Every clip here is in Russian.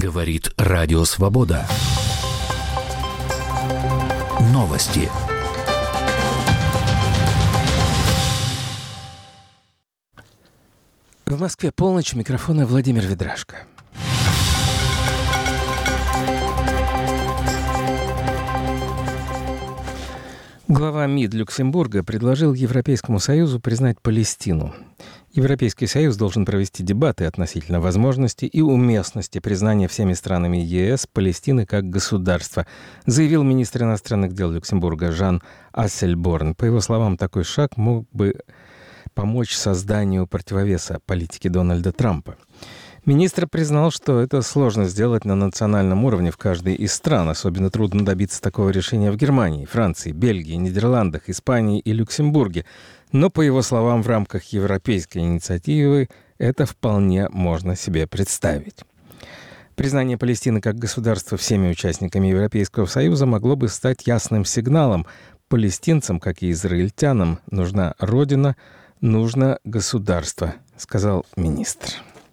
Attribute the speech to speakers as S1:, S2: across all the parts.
S1: Говорит Радио Свобода. Новости.
S2: В Москве полночь, у микрофона Владимир Ведрашко. Глава МИД Люксембурга предложил Европейскому Союзу признать Палестину. Европейский Союз должен провести дебаты относительно возможности и уместности признания всеми странами ЕС Палестины как государства, заявил министр иностранных дел Люксембурга Жан Ассельборн. По его словам, такой шаг мог бы помочь созданию противовеса политике Дональда Трампа. Министр признал, что это сложно сделать на национальном уровне в каждой из стран. Особенно трудно добиться такого решения в Германии, Франции, Бельгии, Нидерландах, Испании и Люксембурге. Но, по его словам, в рамках европейской инициативы это вполне можно себе представить. Признание Палестины как государства всеми участниками Европейского Союза могло бы стать ясным сигналом. Палестинцам, как и израильтянам, нужна родина, нужно государство, сказал министр.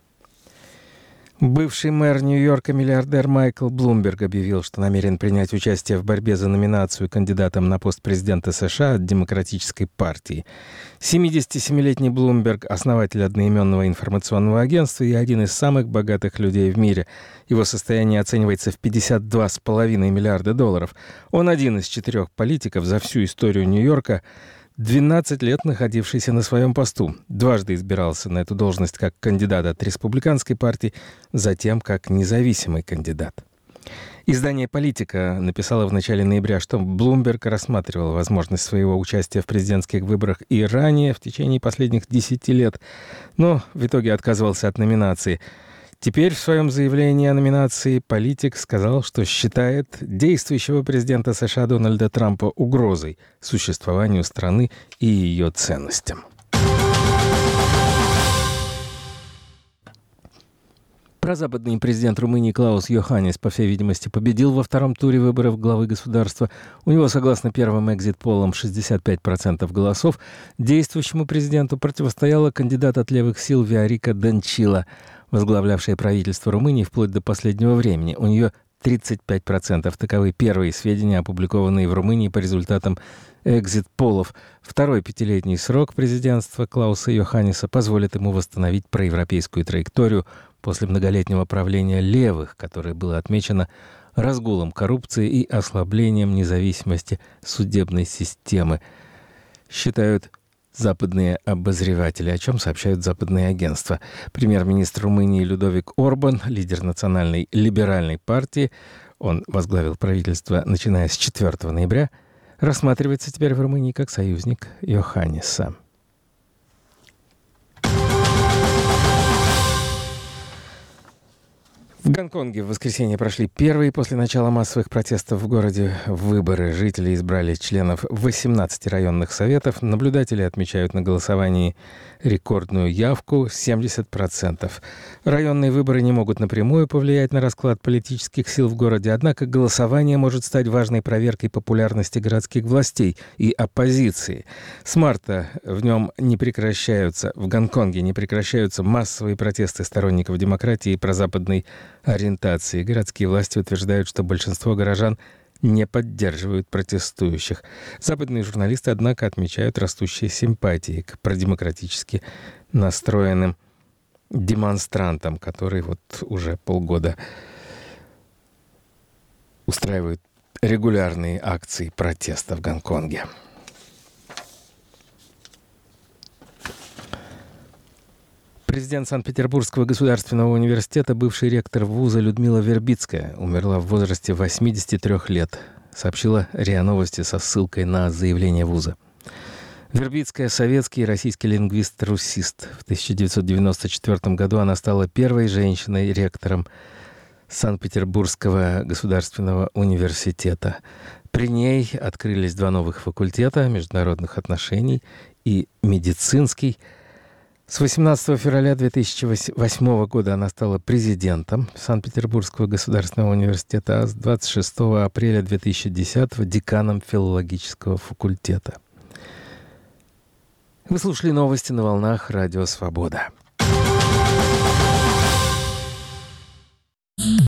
S2: Бывший мэр Нью-Йорка, миллиардер Майкл Блумберг объявил, что намерен принять участие в борьбе за номинацию кандидатом на пост президента США от Демократической партии. 77-летний Блумберг – основатель одноименного информационного агентства и один из самых богатых людей в мире. Его состояние оценивается в $52,5 миллиарда. Он один из 4 политиков за всю историю Нью-Йорка, 12 лет находившийся на своем посту. Дважды избирался на эту должность как кандидат от республиканской партии, затем как независимый кандидат. Издание «Политика» написало в начале ноября, что Блумберг рассматривал возможность своего участия в президентских выборах и ранее, в течение последних 10 лет, но в итоге отказывался от номинации. Теперь в своем заявлении о номинации «Политик» сказал, что считает действующего президента США Дональда Трампа угрозой существованию страны и ее ценностям. Прозападный президент Румынии Клаус Йоханнис, по всей видимости, победил во втором туре выборов главы государства. У него, согласно первым экзит-полам, 65% голосов. Действующему президенту противостояла кандидат от левых сил Виорика Данчила, возглавлявшая правительство Румынии вплоть до последнего времени. У нее 35%. Таковы первые сведения, опубликованные в Румынии по результатам экзит-полов. Второй 5-летний срок президентства Клауса Йоханниса позволит ему восстановить проевропейскую траекторию после многолетнего правления левых, которое было отмечено разгулом коррупции и ослаблением независимости судебной системы, считают западные обозреватели, о чем сообщают западные агентства. Премьер-министр Румынии Людовик Орбан, лидер национальной либеральной партии, он возглавил правительство, начиная с 4 ноября, рассматривается теперь в Румынии как союзник Йоханниса. В Гонконге в воскресенье прошли первые после начала массовых протестов в городе выборы. Жители избрали членов 18 районных советов. Наблюдатели отмечают на голосовании рекордную явку 70%. Районные выборы не могут напрямую повлиять на расклад политических сил в городе, однако голосование может стать важной проверкой популярности городских властей и оппозиции. С марта в Гонконге не прекращаются массовые протесты сторонников демократии и прозападной ориентации. Городские власти утверждают, что большинство горожан не поддерживают протестующих. Западные журналисты, однако, отмечают растущие симпатии к продемократически настроенным демонстрантам, которые уже полгода устраивают регулярные акции протеста в Гонконге. Президент Санкт-Петербургского государственного университета, бывший ректор вуза Людмила Вербицкая, умерла в возрасте 83 лет, сообщила РИА Новости со ссылкой на заявление вуза. Вербицкая – советский и российский лингвист-руссист. В 1994 году она стала первой женщиной-ректором Санкт-Петербургского государственного университета. При ней открылись 2 новых факультета – международных отношений и медицинский. С 18 февраля 2008 года она стала президентом Санкт-Петербургского государственного университета, а с 26 апреля 2010 деканом филологического факультета. Вы слушали новости на волнах Радио Свобода.